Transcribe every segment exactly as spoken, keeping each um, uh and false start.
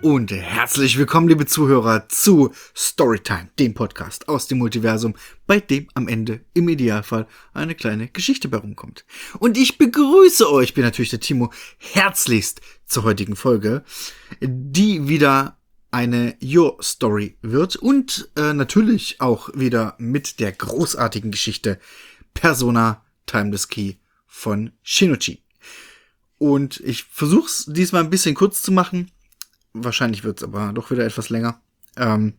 Und herzlich willkommen, liebe Zuhörer, zu Storytime, dem Podcast aus dem Multiversum, bei dem am Ende im Idealfall eine kleine Geschichte bei rumkommt. Und ich begrüße euch, bin natürlich der Timo, herzlichst zur heutigen Folge, die wieder eine Your Story wird und äh, natürlich auch wieder mit der großartigen Geschichte Persona Timeless Key von Shinichi. Und ich versuche es diesmal ein bisschen kurz zu machen. Wahrscheinlich wird es aber doch wieder etwas länger. Ähm,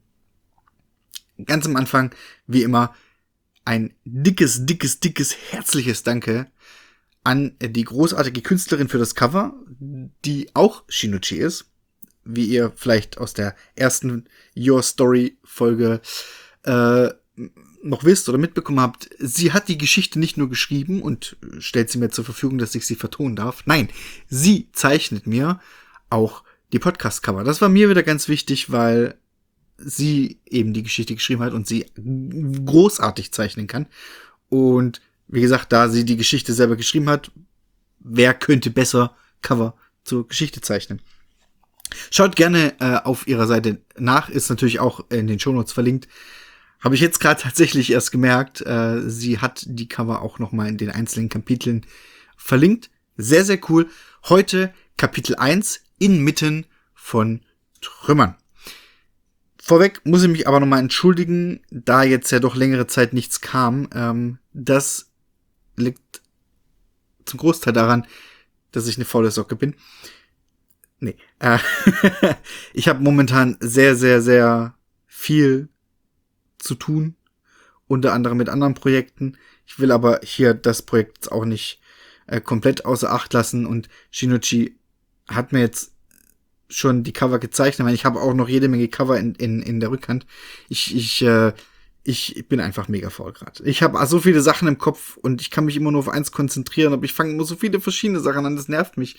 ganz am Anfang, wie immer, ein dickes, dickes, dickes, herzliches Danke an die großartige Künstlerin für das Cover, die auch Shinichi ist. Wie ihr vielleicht aus der ersten Your Story Folge äh, noch wisst oder mitbekommen habt, sie hat die Geschichte nicht nur geschrieben und stellt sie mir zur Verfügung, dass ich sie vertonen darf. Nein, sie zeichnet mir auch die Podcast-Cover. Das war mir wieder ganz wichtig, weil sie eben die Geschichte geschrieben hat und sie großartig zeichnen kann. Und wie gesagt, da sie die Geschichte selber geschrieben hat, wer könnte besser Cover zur Geschichte zeichnen? Schaut gerne äh, auf ihrer Seite nach, ist natürlich auch in den Shownotes verlinkt. Habe ich jetzt gerade tatsächlich erst gemerkt, äh, sie hat die Cover auch noch mal in den einzelnen Kapiteln verlinkt. Sehr, sehr cool. Heute Kapitel eins, inmitten von Trümmern. Vorweg muss ich mich aber noch mal entschuldigen, da jetzt ja doch längere Zeit nichts kam. Ähm, das liegt zum Großteil daran, dass ich eine faule Socke bin. Nee. Äh, ich habe momentan sehr, sehr, sehr viel zu tun. Unter anderem mit anderen Projekten. Ich will aber hier das Projekt jetzt auch nicht äh, komplett außer Acht lassen. Und Shinichi hat mir jetzt schon die Cover gezeichnet, weil ich habe auch noch jede Menge Cover in, in, in der Rückhand. Ich, ich, äh, ich bin einfach mega faul gerade. Ich habe so viele Sachen im Kopf und ich kann mich immer nur auf eins konzentrieren, aber ich fange immer so viele verschiedene Sachen an, das nervt mich.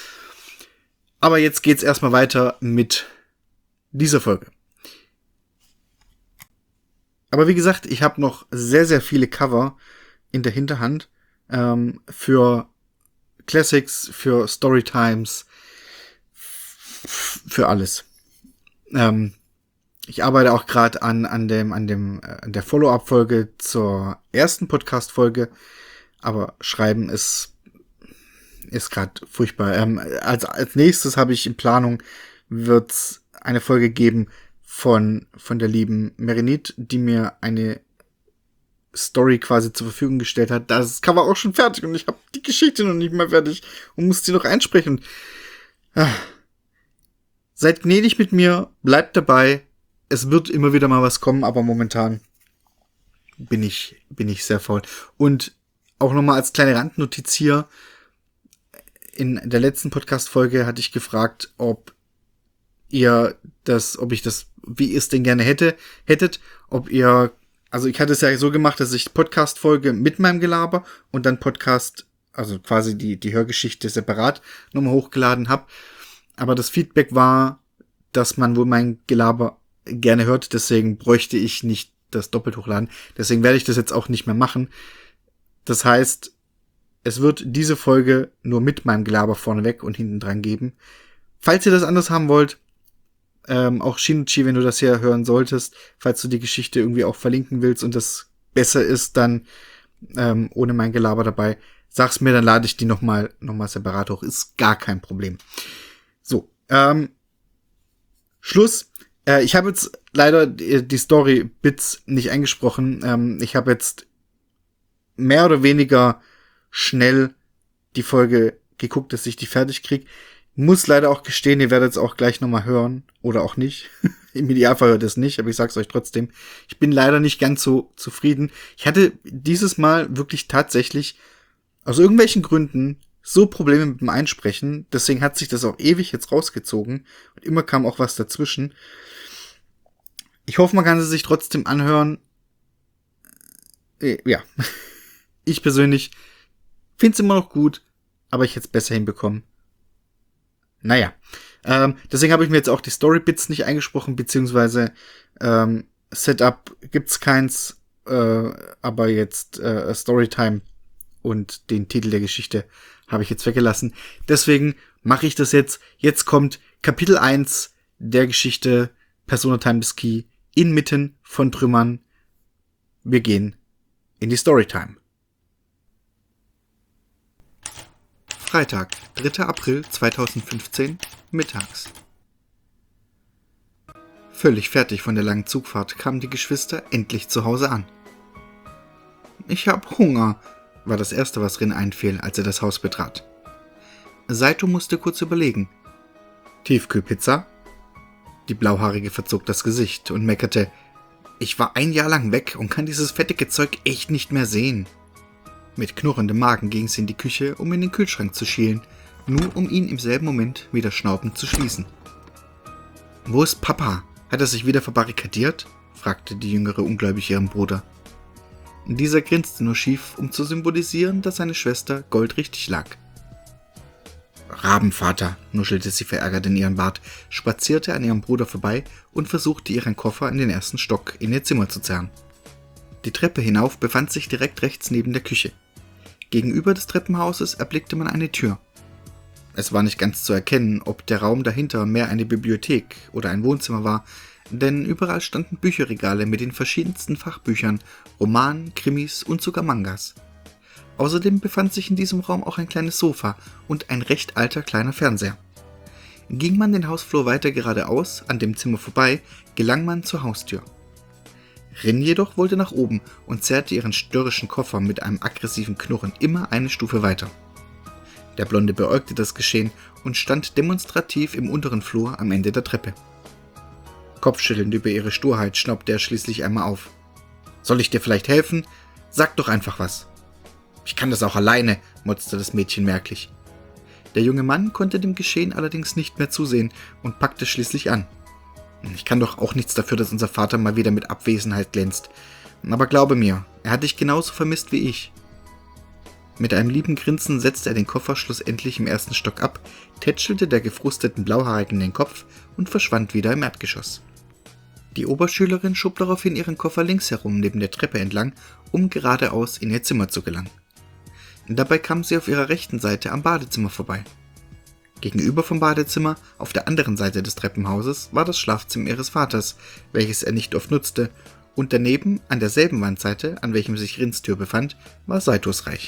Aber jetzt geht's erstmal weiter mit dieser Folge. Aber wie gesagt, ich habe noch sehr, sehr viele Cover in der Hinterhand ähm, für Classics, für Storytimes, für alles. Ähm, ich arbeite auch gerade an an dem an dem äh, an der Follow-up-Folge zur ersten Podcast-Folge, aber Schreiben ist ist gerade furchtbar. Ähm, als als nächstes habe ich in Planung, wird's eine Folge geben von von der lieben Merinit, die mir eine Story quasi zur Verfügung gestellt hat. Das Cover auch schon fertig und ich habe die Geschichte noch nicht mal fertig und muss sie noch einsprechen. Ah. Seid gnädig mit mir, bleibt dabei. Es wird immer wieder mal was kommen, aber momentan bin ich bin ich sehr faul. Und auch nochmal als kleine Randnotiz hier: In der letzten Podcast-Folge hatte ich gefragt, ob ihr das, ob ich das, wie ihr es denn gerne hätte, hättet, ob ihr, also ich hatte es ja so gemacht, dass ich Podcast-Folge mit meinem Gelaber und dann Podcast, also quasi die, die Hörgeschichte separat nochmal hochgeladen habe. Aber das Feedback war, dass man wohl mein Gelaber gerne hört, deswegen bräuchte ich nicht das doppelt hochladen. Deswegen werde ich das jetzt auch nicht mehr machen. Das heißt, es wird diese Folge nur mit meinem Gelaber vorneweg und hinten dran geben. Falls ihr das anders haben wollt, ähm, auch Shinichi, wenn du das hier hören solltest, falls du die Geschichte irgendwie auch verlinken willst und das besser ist, dann ähm, ohne mein Gelaber dabei, sag's mir, dann lade ich die nochmal noch mal separat hoch. Ist gar kein Problem. So, ähm, Schluss. Äh, ich habe jetzt leider die, die Story-Bits nicht eingesprochen. Ähm, ich habe jetzt mehr oder weniger schnell die Folge geguckt, dass ich die fertig kriege. Muss leider auch gestehen, ihr werdet es auch gleich nochmal hören. Oder auch nicht. Im Idealfall hört es nicht, aber ich sag's euch trotzdem. Ich bin leider nicht ganz so zufrieden. Ich hatte dieses Mal wirklich tatsächlich aus irgendwelchen Gründen so Probleme mit dem Einsprechen. Deswegen hat sich das auch ewig jetzt rausgezogen. Und immer kam auch was dazwischen. Ich hoffe, man kann sie sich trotzdem anhören. Äh, ja. Ich persönlich finde es immer noch gut, aber ich hätte es besser hinbekommen. Naja. Ähm, deswegen habe ich mir jetzt auch die Story-Bits nicht eingesprochen, beziehungsweise ähm, Setup gibt's keins, äh, aber jetzt äh, Storytime und den Titel der Geschichte habe ich jetzt weggelassen. Deswegen mache ich das jetzt. Jetzt kommt Kapitel eins, der Geschichte Persona Time is Key inmitten von Trümmern. Wir gehen in die Storytime. Freitag, dritter April zweitausendfünfzehn, mittags. Völlig fertig von der langen Zugfahrt kamen die Geschwister endlich zu Hause an. »Ich hab Hunger«, war das Erste, was Rin einfiel, als er das Haus betrat. Saito musste kurz überlegen. »Tiefkühlpizza?« Die Blauhaarige verzog das Gesicht und meckerte, »Ich war ein Jahr lang weg und kann dieses fettige Zeug echt nicht mehr sehen.« Mit knurrendem Magen ging sie in die Küche, um in den Kühlschrank zu schielen, nur um ihn im selben Moment wieder schnaubend zu schließen. »Wo ist Papa? Hat er sich wieder verbarrikadiert?« fragte die Jüngere ungläubig ihren Bruder. Dieser grinste nur schief, um zu symbolisieren, dass seine Schwester goldrichtig lag. »Rabenvater«, nuschelte sie verärgert in ihren Bart, spazierte an ihrem Bruder vorbei und versuchte ihren Koffer in den ersten Stock in ihr Zimmer zu zerren. Die Treppe hinauf befand sich direkt rechts neben der Küche. Gegenüber des Treppenhauses erblickte man eine Tür. Es war nicht ganz zu erkennen, ob der Raum dahinter mehr eine Bibliothek oder ein Wohnzimmer war, denn überall standen Bücherregale mit den verschiedensten Fachbüchern, Romanen, Krimis und sogar Mangas. Außerdem befand sich in diesem Raum auch ein kleines Sofa und ein recht alter kleiner Fernseher. Ging man den Hausflur weiter geradeaus, an dem Zimmer vorbei, gelang man zur Haustür. Rin jedoch wollte nach oben und zerrte ihren störrischen Koffer mit einem aggressiven Knurren immer eine Stufe weiter. Der Blonde beäugte das Geschehen und stand demonstrativ im unteren Flur am Ende der Treppe. Kopfschüttelnd über ihre Sturheit schnaubte er schließlich einmal auf. »Soll ich dir vielleicht helfen? Sag doch einfach was.« »Ich kann das auch alleine«, motzte das Mädchen merklich. Der junge Mann konnte dem Geschehen allerdings nicht mehr zusehen und packte schließlich an. »Ich kann doch auch nichts dafür, dass unser Vater mal wieder mit Abwesenheit glänzt. Aber glaube mir, er hat dich genauso vermisst wie ich.« Mit einem lieben Grinsen setzte er den Koffer schlussendlich im ersten Stock ab, tätschelte der gefrusteten Blauhaarigen den Kopf und verschwand wieder im Erdgeschoss. Die Oberschülerin schob daraufhin ihren Koffer links herum neben der Treppe entlang, um geradeaus in ihr Zimmer zu gelangen. Dabei kam sie auf ihrer rechten Seite am Badezimmer vorbei. Gegenüber vom Badezimmer, auf der anderen Seite des Treppenhauses, war das Schlafzimmer ihres Vaters, welches er nicht oft nutzte, und daneben, an derselben Wandseite, an welchem sich Rins Tür befand, war Saitos Reich.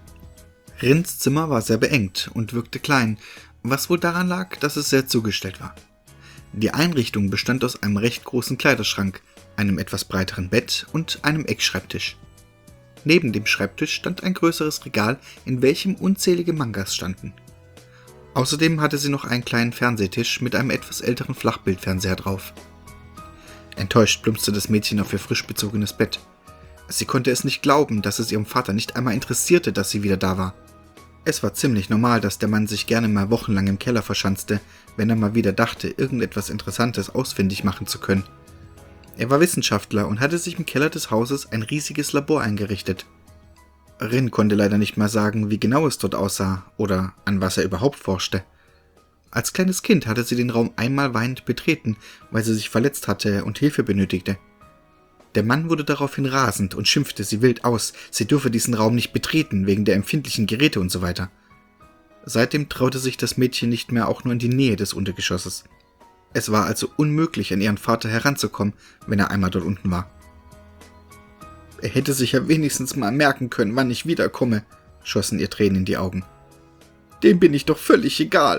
Rins Zimmer war sehr beengt und wirkte klein, was wohl daran lag, dass es sehr zugestellt war. Die Einrichtung bestand aus einem recht großen Kleiderschrank, einem etwas breiteren Bett und einem Eckschreibtisch. Neben dem Schreibtisch stand ein größeres Regal, in welchem unzählige Mangas standen. Außerdem hatte sie noch einen kleinen Fernsehtisch mit einem etwas älteren Flachbildfernseher drauf. Enttäuscht plumpste das Mädchen auf ihr frisch bezogenes Bett. Sie konnte es nicht glauben, dass es ihrem Vater nicht einmal interessierte, dass sie wieder da war. Es war ziemlich normal, dass der Mann sich gerne mal wochenlang im Keller verschanzte, wenn er mal wieder dachte, irgendetwas Interessantes ausfindig machen zu können. Er war Wissenschaftler und hatte sich im Keller des Hauses ein riesiges Labor eingerichtet. Rin konnte leider nicht mal sagen, wie genau es dort aussah oder an was er überhaupt forschte. Als kleines Kind hatte sie den Raum einmal weinend betreten, weil sie sich verletzt hatte und Hilfe benötigte. Der Mann wurde daraufhin rasend und schimpfte sie wild aus, sie dürfe diesen Raum nicht betreten, wegen der empfindlichen Geräte und so weiter. Seitdem traute sich das Mädchen nicht mehr auch nur in die Nähe des Untergeschosses. Es war also unmöglich, an ihren Vater heranzukommen, wenn er einmal dort unten war. Er hätte sich ja wenigstens mal merken können, wann ich wiederkomme, schossen ihr Tränen in die Augen. Dem bin ich doch völlig egal.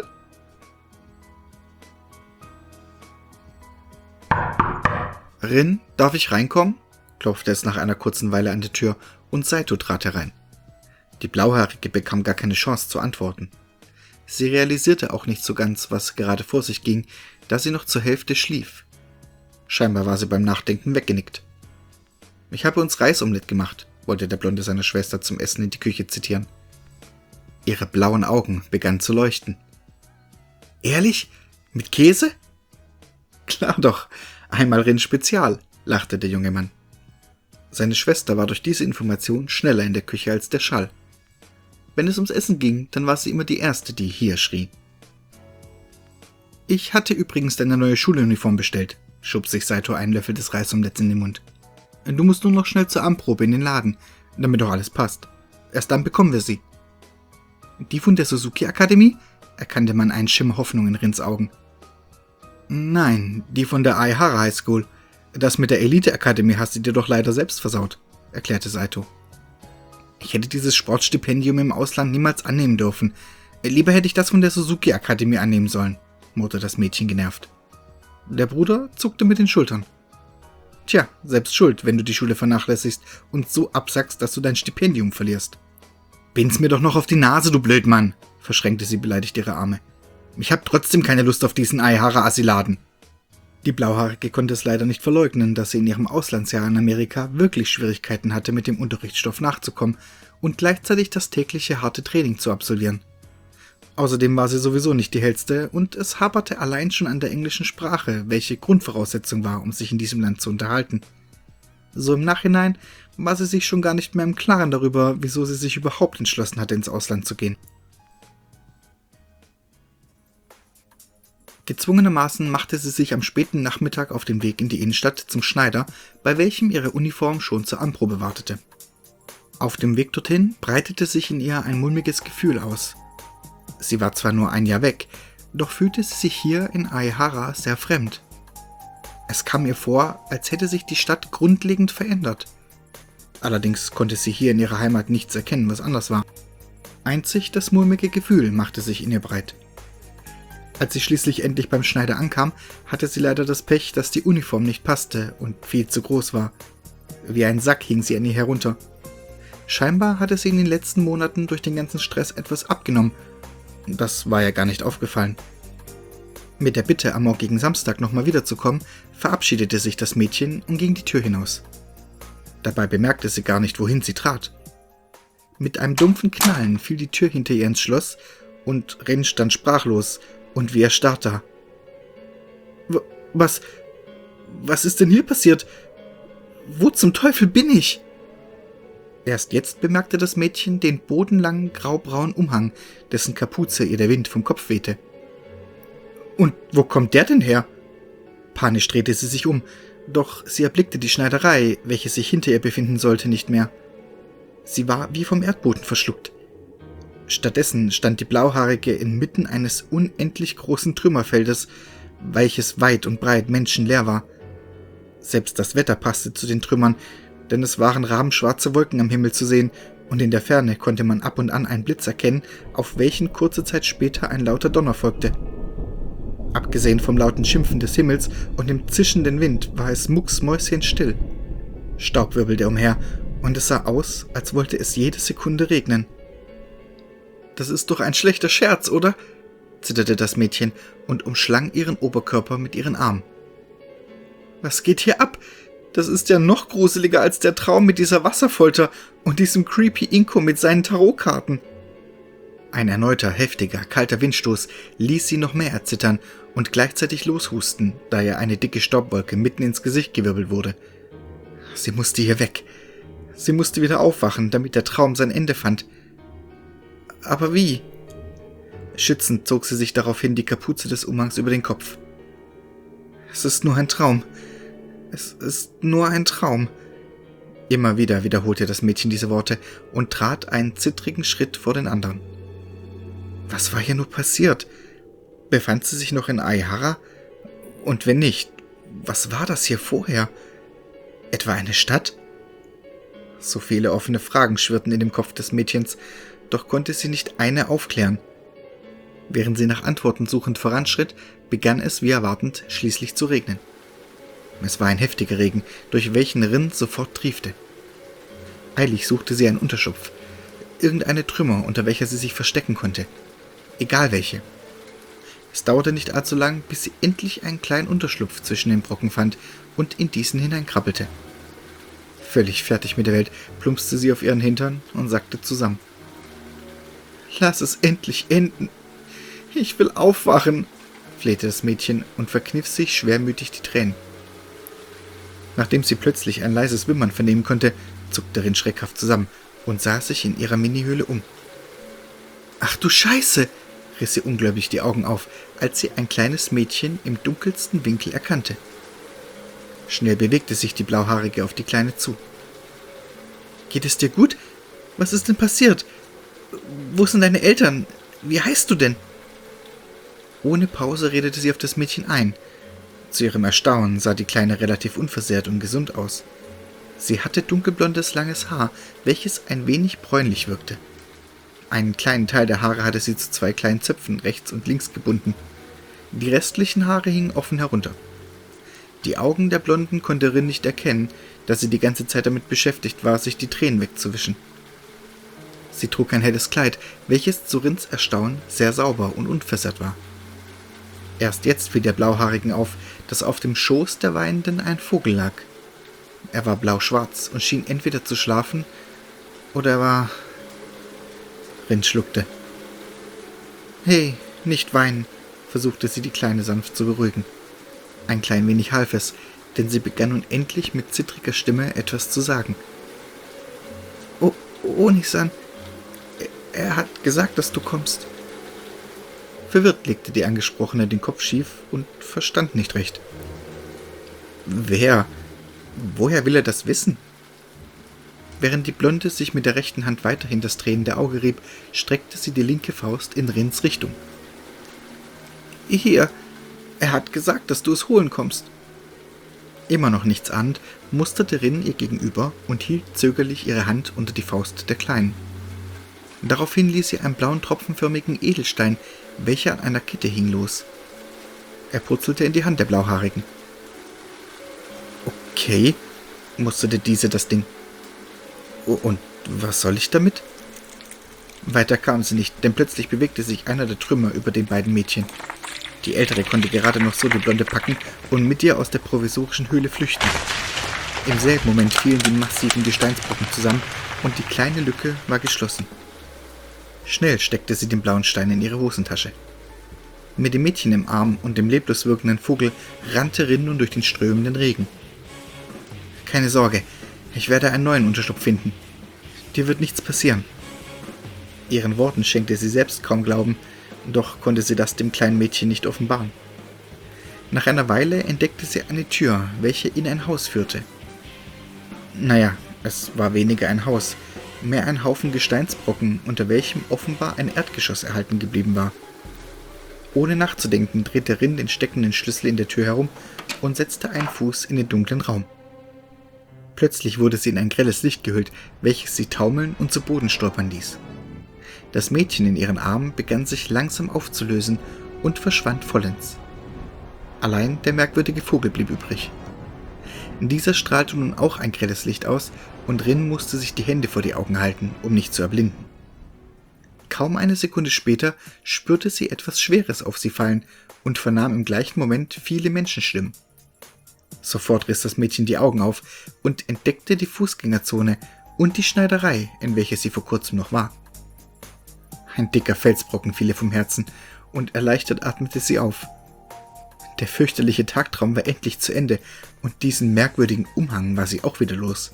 Rin, darf ich reinkommen? Klopfte es nach einer kurzen Weile an die Tür und Saito trat herein. Die Blauhaarige bekam gar keine Chance zu antworten. Sie realisierte auch nicht so ganz, was gerade vor sich ging, da sie noch zur Hälfte schlief. Scheinbar war sie beim Nachdenken weggenickt. »Ich habe uns Reisomelett gemacht«, wollte der Blonde seiner Schwester zum Essen in die Küche zitieren. Ihre blauen Augen begannen zu leuchten. »Ehrlich? Mit Käse?« »Klar doch, einmal Rin Spezial«, lachte der junge Mann. Seine Schwester war durch diese Information schneller in der Küche als der Schall. Wenn es ums Essen ging, dann war sie immer die Erste, die hier schrie. »Ich hatte übrigens deine neue Schuluniform bestellt«, schob sich Saito einen Löffel des Reisomeletts in den Mund. »Du musst nur noch schnell zur Anprobe in den Laden, damit doch alles passt. Erst dann bekommen wir sie.« »Die von der Suzuki-Akademie?« erkannte man einen Schimmer Hoffnung in Rins Augen. Nein, die von der Aihara High School. Das mit der Elite-Akademie hast du dir doch leider selbst versaut, erklärte Saito. Ich hätte dieses Sportstipendium im Ausland niemals annehmen dürfen. Lieber hätte ich das von der Suzuki-Akademie annehmen sollen, murrte das Mädchen genervt. Der Bruder zuckte mit den Schultern. Tja, selbst schuld, wenn du die Schule vernachlässigst und so absackst, dass du dein Stipendium verlierst. Bind's mir doch noch auf die Nase, du Blödmann, verschränkte sie beleidigt ihre Arme. Ich hab trotzdem keine Lust auf diesen Aihara-Asiladen. Die Blauhaarige konnte es leider nicht verleugnen, dass sie in ihrem Auslandsjahr in Amerika wirklich Schwierigkeiten hatte, mit dem Unterrichtsstoff nachzukommen und gleichzeitig das tägliche harte Training zu absolvieren. Außerdem war sie sowieso nicht die hellste und es haperte allein schon an der englischen Sprache, welche Grundvoraussetzung war, um sich in diesem Land zu unterhalten. So im Nachhinein war sie sich schon gar nicht mehr im Klaren darüber, wieso sie sich überhaupt entschlossen hatte, ins Ausland zu gehen. Gezwungenermaßen machte sie sich am späten Nachmittag auf den Weg in die Innenstadt zum Schneider, bei welchem ihre Uniform schon zur Anprobe wartete. Auf dem Weg dorthin breitete sich in ihr ein mulmiges Gefühl aus. Sie war zwar nur ein Jahr weg, doch fühlte sie sich hier in Aihara sehr fremd. Es kam ihr vor, als hätte sich die Stadt grundlegend verändert. Allerdings konnte sie hier in ihrer Heimat nichts erkennen, was anders war. Einzig das mulmige Gefühl machte sich in ihr breit. Als sie schließlich endlich beim Schneider ankam, hatte sie leider das Pech, dass die Uniform nicht passte und viel zu groß war. Wie ein Sack hing sie an ihr herunter. Scheinbar hatte sie in den letzten Monaten durch den ganzen Stress etwas abgenommen. Das war ja gar nicht aufgefallen. Mit der Bitte, am morgigen Samstag nochmal wiederzukommen, verabschiedete sich das Mädchen und ging die Tür hinaus. Dabei bemerkte sie gar nicht, wohin sie trat. Mit einem dumpfen Knallen fiel die Tür hinter ihr ins Schloss und Ren stand sprachlos und wie erstarrt da. Was, was ist denn hier passiert? Wo zum Teufel bin ich? Erst jetzt bemerkte das Mädchen den bodenlangen graubraunen Umhang, dessen Kapuze ihr der Wind vom Kopf wehte. Und wo kommt der denn her? Panisch drehte sie sich um, doch sie erblickte die Schneiderei, welche sich hinter ihr befinden sollte, nicht mehr. Sie war wie vom Erdboden verschluckt. Stattdessen stand die Blauhaarige inmitten eines unendlich großen Trümmerfeldes, welches weit und breit menschenleer war. Selbst das Wetter passte zu den Trümmern, denn es waren rabenschwarze Wolken am Himmel zu sehen, und in der Ferne konnte man ab und an einen Blitz erkennen, auf welchen kurze Zeit später ein lauter Donner folgte. Abgesehen vom lauten Schimpfen des Himmels und dem zischenden Wind war es mucksmäuschenstill. Staub wirbelte umher, und es sah aus, als wollte es jede Sekunde regnen. »Das ist doch ein schlechter Scherz, oder?« zitterte das Mädchen und umschlang ihren Oberkörper mit ihren Armen. »Was geht hier ab? Das ist ja noch gruseliger als der Traum mit dieser Wasserfolter und diesem creepy Inko mit seinen Tarotkarten.« Ein erneuter, heftiger, kalter Windstoß ließ sie noch mehr erzittern und gleichzeitig loshusten, da ihr eine dicke Staubwolke mitten ins Gesicht gewirbelt wurde. Sie musste hier weg. Sie musste wieder aufwachen, damit der Traum sein Ende fand. Aber wie? Schützend zog sie sich daraufhin die Kapuze des Umhangs über den Kopf. Es ist nur ein Traum. Es ist nur ein Traum. Immer wieder wiederholte das Mädchen diese Worte und trat einen zittrigen Schritt vor den anderen. Was war hier nur passiert? Befand sie sich noch in Aihara? Und wenn nicht, was war das hier vorher? Etwa eine Stadt? So viele offene Fragen schwirrten in dem Kopf des Mädchens, doch konnte sie nicht eine aufklären. Während sie nach Antworten suchend voranschritt, begann es, wie erwartend, schließlich zu regnen. Es war ein heftiger Regen, durch welchen Rin sofort triefte. Eilig suchte sie einen Unterschlupf, irgendeine Trümmer, unter welcher sie sich verstecken konnte. Egal welche. Es dauerte nicht allzu lang, bis sie endlich einen kleinen Unterschlupf zwischen den Brocken fand und in diesen hineinkrabbelte. Völlig fertig mit der Welt, plumpste sie auf ihren Hintern und sackte zusammen. »Lass es endlich enden! Ich will aufwachen!« flehte das Mädchen und verkniff sich schwermütig die Tränen. Nachdem sie plötzlich ein leises Wimmern vernehmen konnte, zuckte Rin schreckhaft zusammen und sah sich in ihrer Minihöhle um. »Ach du Scheiße!« riss sie ungläubig die Augen auf, als sie ein kleines Mädchen im dunkelsten Winkel erkannte. Schnell bewegte sich die Blauhaarige auf die Kleine zu. »Geht es dir gut? Was ist denn passiert? Wo sind deine Eltern? Wie heißt du denn?« Ohne Pause redete sie auf das Mädchen ein, Zu ihrem Erstaunen sah die Kleine relativ unversehrt und gesund aus. Sie hatte dunkelblondes, langes Haar, welches ein wenig bräunlich wirkte. Einen kleinen Teil der Haare hatte sie zu zwei kleinen Zöpfen rechts und links gebunden. Die restlichen Haare hingen offen herunter. Die Augen der Blonden konnte Rin nicht erkennen, da sie die ganze Zeit damit beschäftigt war, sich die Tränen wegzuwischen. Sie trug ein helles Kleid, welches zu Rins Erstaunen sehr sauber und unversehrt war. Erst jetzt fiel der Blauhaarigen auf, dass auf dem Schoß der Weinenden ein Vogel lag. Er war blauschwarz und schien entweder zu schlafen, oder er war... Rin schluckte. »Hey, nicht weinen«, versuchte sie die Kleine sanft zu beruhigen. Ein klein wenig half es, denn sie begann nun endlich mit zittriger Stimme etwas zu sagen. »Oh, Onisan, er hat gesagt, dass du kommst.« Verwirrt legte die Angesprochene den Kopf schief und verstand nicht recht. »Wer? Woher will er das wissen?« Während die Blonde sich mit der rechten Hand weiterhin das tränende Auge rieb, streckte sie die linke Faust in Rins Richtung. »Hier, er hat gesagt, dass du es holen kommst.« Immer noch nichts ahnend, musterte Rin ihr gegenüber und hielt zögerlich ihre Hand unter die Faust der Kleinen. Daraufhin ließ sie einen blauen tropfenförmigen Edelstein, welcher an einer Kette hing, los. Er purzelte in die Hand der Blauhaarigen. »Okay«, musterte diese das Ding. »Oh, und was soll ich damit?« Weiter kam sie nicht, denn plötzlich bewegte sich einer der Trümmer über den beiden Mädchen. Die Ältere konnte gerade noch so die Blonde packen und mit ihr aus der provisorischen Höhle flüchten. Im selben Moment fielen die massiven Gesteinsbrocken zusammen und die kleine Lücke war geschlossen. Schnell steckte sie den blauen Stein in ihre Hosentasche. Mit dem Mädchen im Arm und dem leblos wirkenden Vogel rannte Rin nun durch den strömenden Regen. »Keine Sorge, ich werde einen neuen Unterschlupf finden. Dir wird nichts passieren.« Ihren Worten schenkte sie selbst kaum Glauben, doch konnte sie das dem kleinen Mädchen nicht offenbaren. Nach einer Weile entdeckte sie eine Tür, welche in ein Haus führte. Naja, es war weniger ein Haus, mehr ein Haufen Gesteinsbrocken, unter welchem offenbar ein Erdgeschoss erhalten geblieben war. Ohne nachzudenken drehte Rin den steckenden Schlüssel in der Tür herum und setzte einen Fuß in den dunklen Raum. Plötzlich wurde sie in ein grelles Licht gehüllt, welches sie taumeln und zu Boden stolpern ließ. Das Mädchen in ihren Armen begann sich langsam aufzulösen und verschwand vollends. Allein der merkwürdige Vogel blieb übrig. Dieser strahlte nun auch ein grelles Licht aus, und Rin musste sich die Hände vor die Augen halten, um nicht zu erblinden. Kaum eine Sekunde später spürte sie etwas Schweres auf sie fallen und vernahm im gleichen Moment viele Menschenstimmen. Sofort riss das Mädchen die Augen auf und entdeckte die Fußgängerzone und die Schneiderei, in welcher sie vor kurzem noch war. Ein dicker Felsbrocken fiel ihr vom Herzen, und erleichtert atmete sie auf. Der fürchterliche Tagtraum war endlich zu Ende, und diesen merkwürdigen Umhang war sie auch wieder los.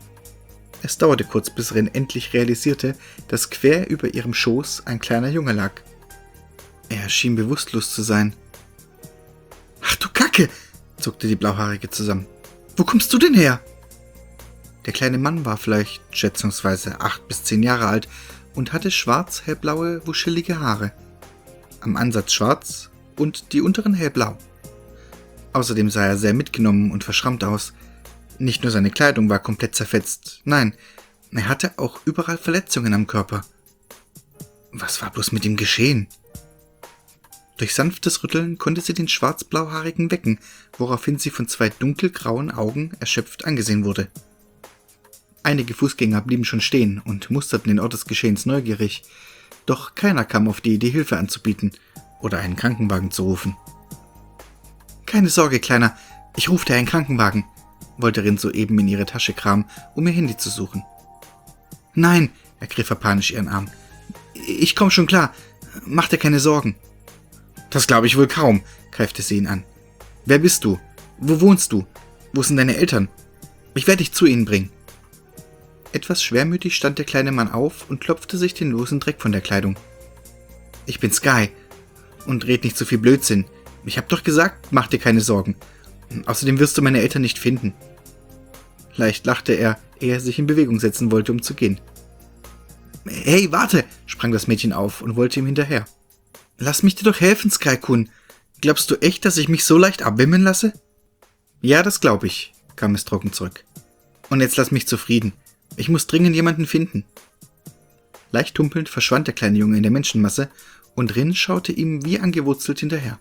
Es dauerte kurz, bis Rin endlich realisierte, dass quer über ihrem Schoß ein kleiner Junge lag. Er schien bewusstlos zu sein. »Ach du Kacke«, zuckte die Blauhaarige zusammen. »Wo kommst du denn her?« Der kleine Mann war vielleicht schätzungsweise acht bis zehn Jahre alt und hatte schwarz-hellblaue, wuschelige Haare. Am Ansatz schwarz und die unteren hellblau. Außerdem sah er sehr mitgenommen und verschrammt aus. Nicht nur seine Kleidung war komplett zerfetzt, nein, er hatte auch überall Verletzungen am Körper. Was war bloß mit ihm geschehen? Durch sanftes Rütteln konnte sie den schwarz-blauhaarigen wecken, woraufhin sie von zwei dunkelgrauen Augen erschöpft angesehen wurde. Einige Fußgänger blieben schon stehen und musterten den Ort des Geschehens neugierig, doch keiner kam auf die Idee, Hilfe anzubieten oder einen Krankenwagen zu rufen. »Keine Sorge, Kleiner, ich rufe dir einen Krankenwagen«, wollte Rin soeben in ihre Tasche kramen, um ihr Handy zu suchen. »Nein«, ergriff er panisch ihren Arm, »ich komm schon klar, mach dir keine Sorgen.« »Das glaube ich wohl kaum«, keifte sie ihn an. »Wer bist du? Wo wohnst du? Wo sind deine Eltern? Ich werde dich zu ihnen bringen.« Etwas schwermütig stand der kleine Mann auf und klopfte sich den losen Dreck von der Kleidung. »Ich bin Sky. Und red nicht so viel Blödsinn. Ich hab doch gesagt, mach dir keine Sorgen. Außerdem wirst du meine Eltern nicht finden.« Leicht lachte er, ehe er sich in Bewegung setzen wollte, um zu gehen. »Hey, warte«, sprang das Mädchen auf und wollte ihm hinterher. »Lass mich dir doch helfen, Sky-Kun. Glaubst du echt, dass ich mich so leicht abwimmeln lasse? Ja, das glaube ich, kam es trocken zurück. Und jetzt lass mich zufrieden. Ich muss dringend jemanden finden. Leicht tumpelnd verschwand der kleine Junge in der Menschenmasse und Rin schaute ihm wie angewurzelt hinterher.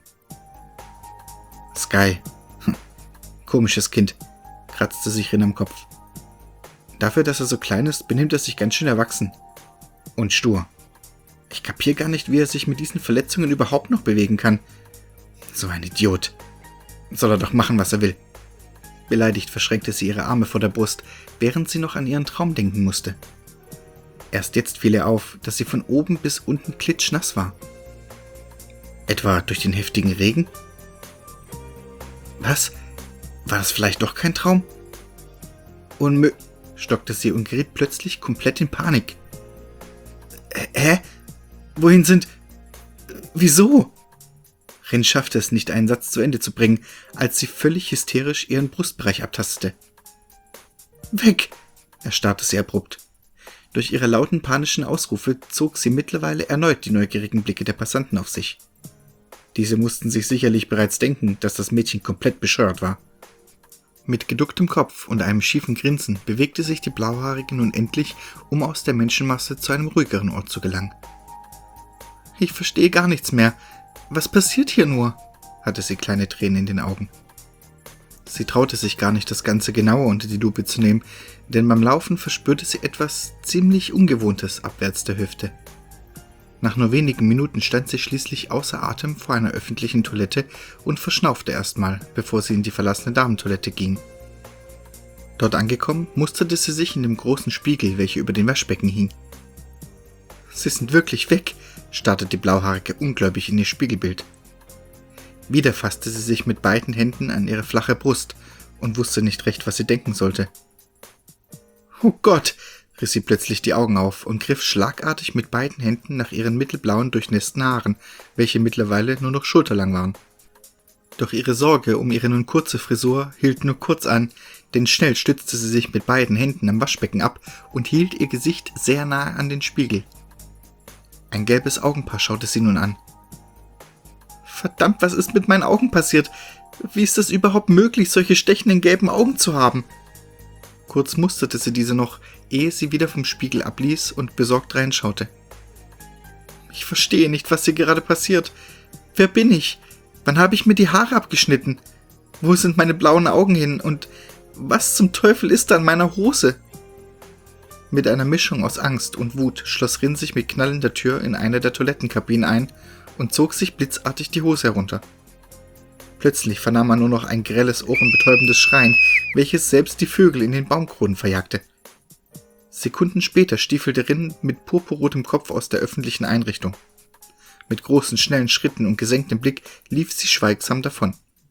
Sky. Hm. Komisches Kind, kratzte sich Rin am Kopf. Dafür, dass er so klein ist, benimmt er sich ganz schön erwachsen. Und stur. Ich kapier gar nicht, wie er sich mit diesen Verletzungen überhaupt noch bewegen kann. So ein Idiot. Soll er doch machen, was er will. Beleidigt verschränkte sie ihre Arme vor der Brust, während sie noch an ihren Traum denken musste. Erst jetzt fiel ihr auf, dass sie von oben bis unten klitschnass war. Etwa durch den heftigen Regen? Was? War das vielleicht doch kein Traum? Unmö... stockte sie und geriet plötzlich komplett in Panik. Hä? Wohin sind... Wieso? Rin schaffte es nicht, einen Satz zu Ende zu bringen, als sie völlig hysterisch ihren Brustbereich abtastete. Weg! Erstarrte sie abrupt. Durch ihre lauten panischen Ausrufe zog sie mittlerweile erneut die neugierigen Blicke der Passanten auf sich. Diese mussten sich sicherlich bereits denken, dass das Mädchen komplett bescheuert war. Mit geducktem Kopf und einem schiefen Grinsen bewegte sich die Blauhaarige nun endlich, um aus der Menschenmasse zu einem ruhigeren Ort zu gelangen. »Ich verstehe gar nichts mehr. Was passiert hier nur?« hatte sie kleine Tränen in den Augen. Sie traute sich gar nicht, das Ganze genauer unter die Lupe zu nehmen, denn beim Laufen verspürte sie etwas ziemlich Ungewohntes abwärts der Hüfte. Nach nur wenigen Minuten stand sie schließlich außer Atem vor einer öffentlichen Toilette und verschnaufte erstmal, bevor sie in die verlassene Damentoilette ging. Dort angekommen, musterte sie sich in dem großen Spiegel, welcher über dem Waschbecken hing. »Sie sind wirklich weg«, starrte die Blauhaarige ungläubig in ihr Spiegelbild. Wieder fasste sie sich mit beiden Händen an ihre flache Brust und wusste nicht recht, was sie denken sollte. »Oh Gott«, riss sie plötzlich die Augen auf und griff schlagartig mit beiden Händen nach ihren mittelblauen, durchnässten Haaren, welche mittlerweile nur noch schulterlang waren. Doch ihre Sorge um ihre nun kurze Frisur hielt nur kurz an, denn schnell stützte sie sich mit beiden Händen am Waschbecken ab und hielt ihr Gesicht sehr nahe an den Spiegel. Ein gelbes Augenpaar schaute sie nun an. »Verdammt, was ist mit meinen Augen passiert? Wie ist es überhaupt möglich, solche stechenden gelben Augen zu haben?« Kurz musterte sie diese noch, ehe sie wieder vom Spiegel abließ und besorgt reinschaute. »Ich verstehe nicht, was hier gerade passiert. Wer bin ich? Wann habe ich mir die Haare abgeschnitten? Wo sind meine blauen Augen hin? Und was zum Teufel ist da an meiner Hose?« Mit einer Mischung aus Angst und Wut schloss Rin sich mit knallender Tür in eine der Toilettenkabinen ein und zog sich blitzartig die Hose herunter. Plötzlich vernahm man nur noch ein grelles, ohrenbetäubendes Schreien, welches selbst die Vögel in den Baumkronen verjagte. Sekunden später stiefelte Rin mit purpurrotem Kopf aus der öffentlichen Einrichtung. Mit großen, schnellen Schritten und gesenktem Blick lief sie schweigsam davon.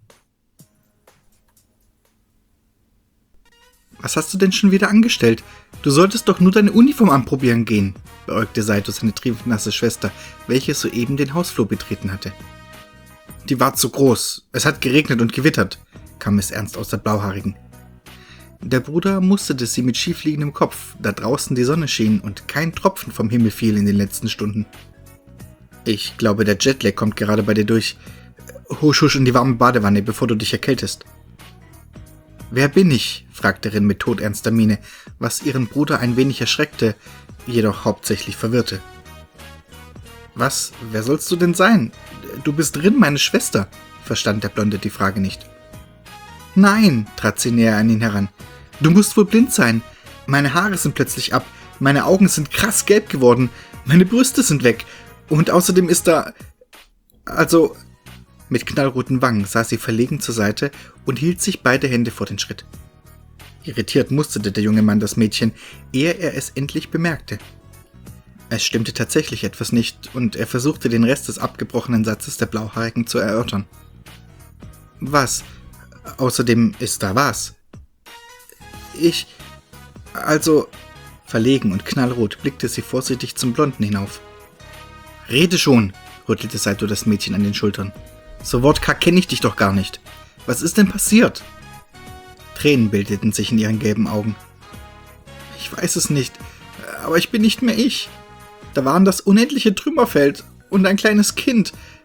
»Was hast du denn schon wieder angestellt? Du solltest doch nur deine Uniform anprobieren gehen«, beäugte Saito seine triefnasse Schwester, welche soeben den Hausflur betreten hatte. »Die war zu groß. Es hat geregnet und gewittert«, kam es ernst aus der Blauhaarigen. Der Bruder musterte sie mit schiefliegendem Kopf, da draußen die Sonne schien und kein Tropfen vom Himmel fiel in den letzten Stunden. »Ich glaube, der Jetlag kommt gerade bei dir durch. Husch, husch in die warme Badewanne, bevor du dich erkältest.« »Wer bin ich?« fragte Rin mit todernster Miene, was ihren Bruder ein wenig erschreckte, jedoch hauptsächlich verwirrte. »Was? Wer sollst du denn sein? Du bist Rin, meine Schwester«, verstand der Blonde die Frage nicht. »Nein«, trat sie näher an ihn heran. »Du musst wohl blind sein. Meine Haare sind plötzlich ab, meine Augen sind krass gelb geworden, meine Brüste sind weg und außerdem ist da... Also...« Mit knallroten Wangen sah sie verlegen zur Seite und hielt sich beide Hände vor den Schritt. Irritiert musterte der junge Mann das Mädchen, ehe er es endlich bemerkte. Es stimmte tatsächlich etwas nicht, und er versuchte den Rest des abgebrochenen Satzes der Blauhaarigen zu erörtern. »Was? Außerdem ist da was?« »Ich... Also...« Verlegen und knallrot blickte sie vorsichtig zum Blonden hinauf. »Rede schon«, rüttelte Saito das Mädchen an den Schultern. »So wortkarg kenne ich dich doch gar nicht. Was ist denn passiert?« Tränen bildeten sich in ihren gelben Augen. »Ich weiß es nicht, aber ich bin nicht mehr ich. Da waren das unendliche Trümmerfeld und ein kleines Kind.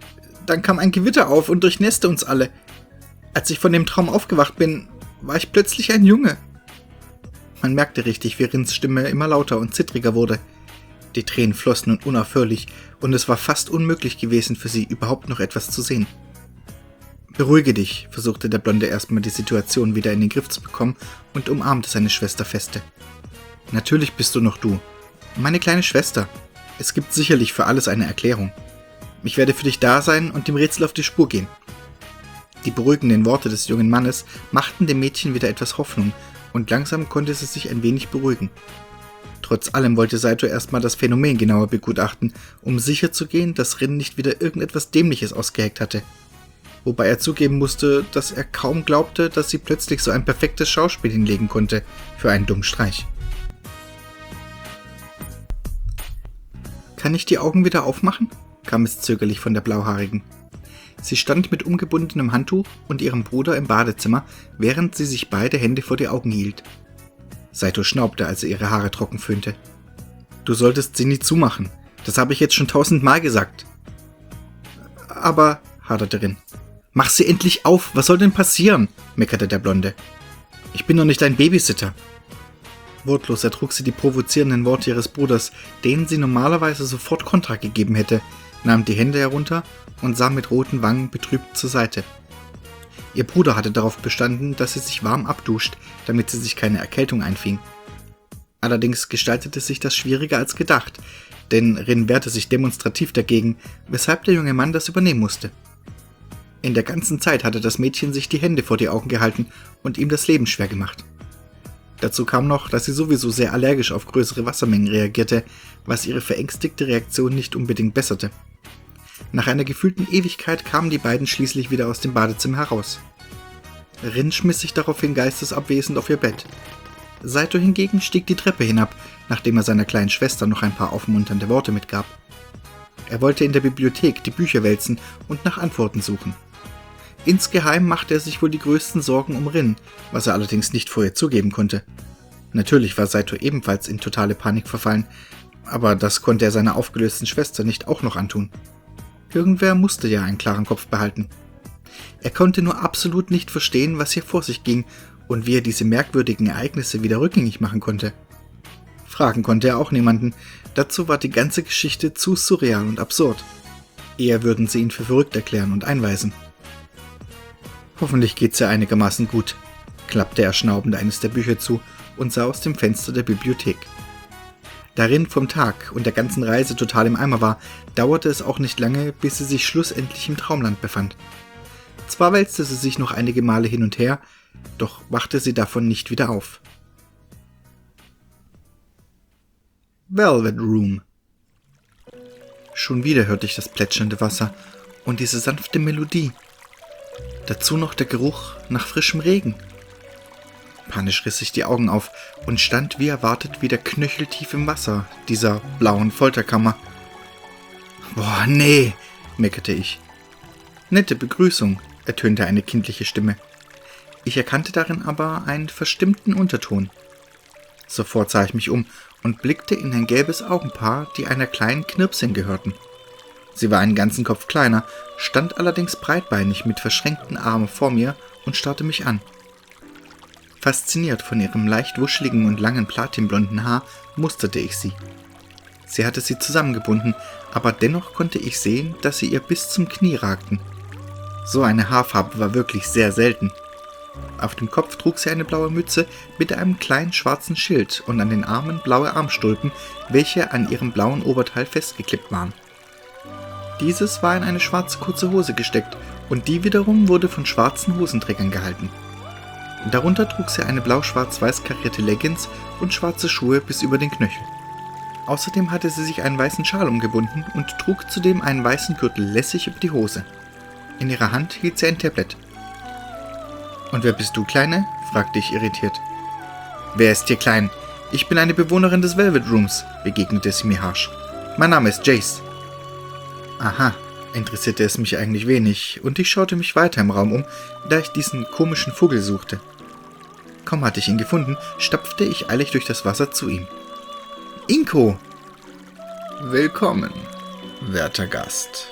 Dann kam ein Gewitter auf und durchnässte uns alle. Als ich von dem Traum aufgewacht bin, war ich plötzlich ein Junge. Man merkte richtig, wie Rins Stimme immer lauter und zittriger wurde. Die Tränen flossen nun unaufhörlich, und es war fast unmöglich gewesen für sie, überhaupt noch etwas zu sehen. »Beruhige dich«, versuchte der Blonde erstmal die Situation wieder in den Griff zu bekommen und umarmte seine Schwester feste. »Natürlich bist du noch du. Meine kleine Schwester. Es gibt sicherlich für alles eine Erklärung. Ich werde für dich da sein und dem Rätsel auf die Spur gehen.« Die beruhigenden Worte des jungen Mannes machten dem Mädchen wieder etwas Hoffnung, und langsam konnte sie sich ein wenig beruhigen. Trotz allem wollte Saito erstmal das Phänomen genauer begutachten, um sicherzugehen, dass Rin nicht wieder irgendetwas Dämliches ausgeheckt hatte. Wobei er zugeben musste, dass er kaum glaubte, dass sie plötzlich so ein perfektes Schauspiel hinlegen konnte für einen dummen Streich. »Kann ich die Augen wieder aufmachen?« kam es zögerlich von der Blauhaarigen. Sie stand mit umgebundenem Handtuch und ihrem Bruder im Badezimmer, während sie sich beide Hände vor die Augen hielt. Saito schnaubte, als er ihre Haare trocken föhnte. »Du solltest sie nie zumachen. Das habe ich jetzt schon tausendmal gesagt.« »Aber«, haderte Rin. »Mach sie endlich auf! Was soll denn passieren?« meckerte der Blonde. »Ich bin doch nicht dein Babysitter.« Wortlos ertrug sie die provozierenden Worte ihres Bruders, denen sie normalerweise sofort Kontra gegeben hätte, nahm die Hände herunter und sah mit roten Wangen betrübt zur Seite. Ihr Bruder hatte darauf bestanden, dass sie sich warm abduscht, damit sie sich keine Erkältung einfing. Allerdings gestaltete sich das schwieriger als gedacht, denn Rin wehrte sich demonstrativ dagegen, weshalb der junge Mann das übernehmen musste. In der ganzen Zeit hatte das Mädchen sich die Hände vor die Augen gehalten und ihm das Leben schwer gemacht. Dazu kam noch, dass sie sowieso sehr allergisch auf größere Wassermengen reagierte, was ihre verängstigte Reaktion nicht unbedingt besserte. Nach einer gefühlten Ewigkeit kamen die beiden schließlich wieder aus dem Badezimmer heraus. Rin schmiss sich daraufhin geistesabwesend auf ihr Bett. Saito hingegen stieg die Treppe hinab, nachdem er seiner kleinen Schwester noch ein paar aufmunternde Worte mitgab. Er wollte in der Bibliothek die Bücher wälzen und nach Antworten suchen. Insgeheim machte er sich wohl die größten Sorgen um Rin, was er allerdings nicht vorher zugeben konnte. Natürlich war Saito ebenfalls in totale Panik verfallen, aber das konnte er seiner aufgelösten Schwester nicht auch noch antun. Irgendwer musste ja einen klaren Kopf behalten. Er konnte nur absolut nicht verstehen, was hier vor sich ging und wie er diese merkwürdigen Ereignisse wieder rückgängig machen konnte. Fragen konnte er auch niemanden, dazu war die ganze Geschichte zu surreal und absurd. Eher würden sie ihn für verrückt erklären und einweisen. »Hoffentlich geht's ja einigermaßen gut«, klappte er schnaubend eines der Bücher zu und sah aus dem Fenster der Bibliothek. Da Rin vom Tag und der ganzen Reise total im Eimer war, dauerte es auch nicht lange, bis sie sich schlussendlich im Traumland befand. Zwar wälzte sie sich noch einige Male hin und her, doch wachte sie davon nicht wieder auf. Velvet Room. Schon wieder hörte ich das plätschernde Wasser und diese sanfte Melodie. Dazu noch der Geruch nach frischem Regen. Panisch riss ich die Augen auf und stand wie erwartet wieder knöcheltief im Wasser dieser blauen Folterkammer. »Boah, nee«, meckerte ich. »Nette Begrüßung«, ertönte eine kindliche Stimme. Ich erkannte darin aber einen verstimmten Unterton. Sofort sah ich mich um und blickte in ein gelbes Augenpaar, die einer kleinen Knirpsin gehörten. Sie war einen ganzen Kopf kleiner, stand allerdings breitbeinig mit verschränkten Armen vor mir und starrte mich an. Fasziniert von ihrem leicht wuscheligen und langen platinblonden Haar musterte ich sie. Sie hatte sie zusammengebunden, aber dennoch konnte ich sehen, dass sie ihr bis zum Knie ragten. So eine Haarfarbe war wirklich sehr selten. Auf dem Kopf trug sie eine blaue Mütze mit einem kleinen schwarzen Schild und an den Armen blaue Armstulpen, welche an ihrem blauen Oberteil festgeklippt waren. Dieses war in eine schwarze kurze Hose gesteckt und die wiederum wurde von schwarzen Hosenträgern gehalten. Darunter trug sie eine blau-schwarz-weiß karierte Leggings und schwarze Schuhe bis über den Knöchel. Außerdem hatte sie sich einen weißen Schal umgebunden und trug zudem einen weißen Gürtel lässig über die Hose. In ihrer Hand hielt sie ein Tablet. »Und wer bist du, Kleine?« fragte ich irritiert. »Wer ist hier klein? Ich bin eine Bewohnerin des Velvet Rooms«, begegnete sie mir harsch. »Mein Name ist Jace.« Aha, interessierte es mich eigentlich wenig, und ich schaute mich weiter im Raum um, da ich diesen komischen Vogel suchte. Kaum hatte ich ihn gefunden, stapfte ich eilig durch das Wasser zu ihm. »Inko!« »Willkommen, werter Gast«,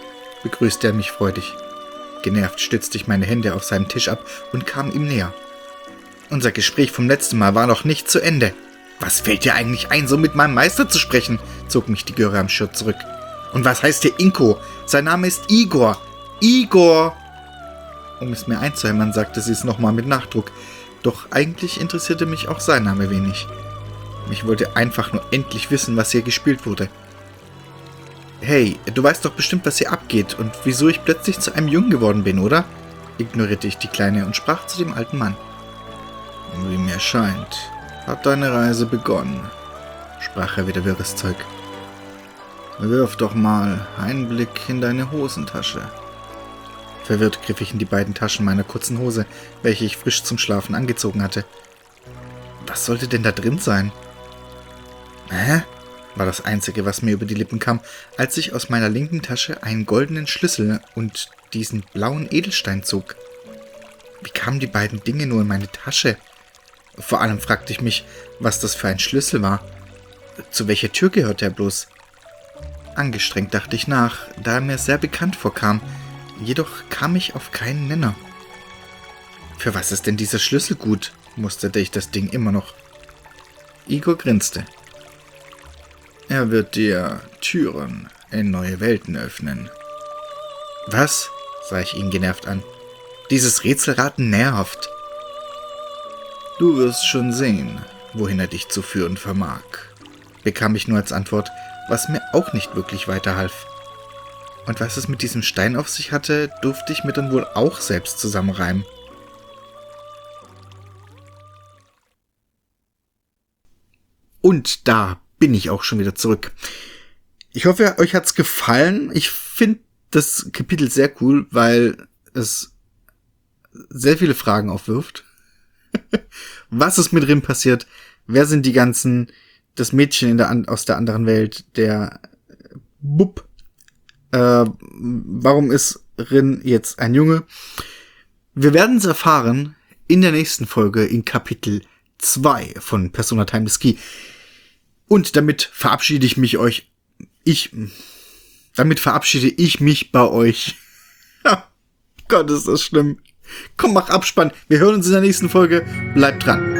begrüßte er mich freudig. Genervt stützte ich meine Hände auf seinem Tisch ab und kam ihm näher. Unser Gespräch vom letzten Mal war noch nicht zu Ende. Was fällt dir eigentlich ein, so mit meinem Meister zu sprechen? Zog mich die Göre am Schirr zurück. Und was heißt hier Inko? Sein Name ist Igor. Igor! Um es mir einzuhämmern, sagte sie es nochmal mit Nachdruck. Doch eigentlich interessierte mich auch sein Name wenig. Ich wollte einfach nur endlich wissen, was hier gespielt wurde. Hey, du weißt doch bestimmt, was hier abgeht und wieso ich plötzlich zu einem Jungen geworden bin, oder? Ignorierte ich die Kleine und sprach zu dem alten Mann. Wie mir scheint, hat deine Reise begonnen, sprach er wieder wirres Zeug. Wirf doch mal einen Blick in deine Hosentasche. Verwirrt griff ich in die beiden Taschen meiner kurzen Hose, welche ich frisch zum Schlafen angezogen hatte. Was sollte denn da drin sein? Hä? War das Einzige, was mir über die Lippen kam, als ich aus meiner linken Tasche einen goldenen Schlüssel und diesen blauen Edelstein zog. Wie kamen die beiden Dinge nur in meine Tasche? Vor allem fragte ich mich, was das für ein Schlüssel war. Zu welcher Tür gehörte er bloß? Angestrengt dachte ich nach, da er mir sehr bekannt vorkam, jedoch kam ich auf keinen Nenner. Für was ist denn dieser Schlüssel gut? Musterte ich das Ding immer noch. Igor grinste. Er wird dir Türen in neue Welten öffnen. Was? Sah ich ihn genervt an. Dieses Rätselraten nervt. Du wirst schon sehen, wohin er dich zu führen vermag, bekam ich nur als Antwort, was mir auch nicht wirklich weiterhalf. Und was es mit diesem Stein auf sich hatte, durfte ich mir dann wohl auch selbst zusammenreimen. Und da bin ich auch schon wieder zurück. Ich hoffe, euch hat's gefallen. Ich finde das Kapitel sehr cool, weil es sehr viele Fragen aufwirft. Was ist mit Rim passiert? Wer sind die ganzen, das Mädchen in der, aus der anderen Welt, der Bub? Äh, warum ist Rin jetzt ein Junge? Wir werden es erfahren in der nächsten Folge in Kapitel zwei von Persona Timeless Key. Und damit verabschiede ich mich euch, ich, damit verabschiede ich mich bei euch. Gott, ist das schlimm. Komm, mach Abspann. Wir hören uns in der nächsten Folge. Bleibt dran.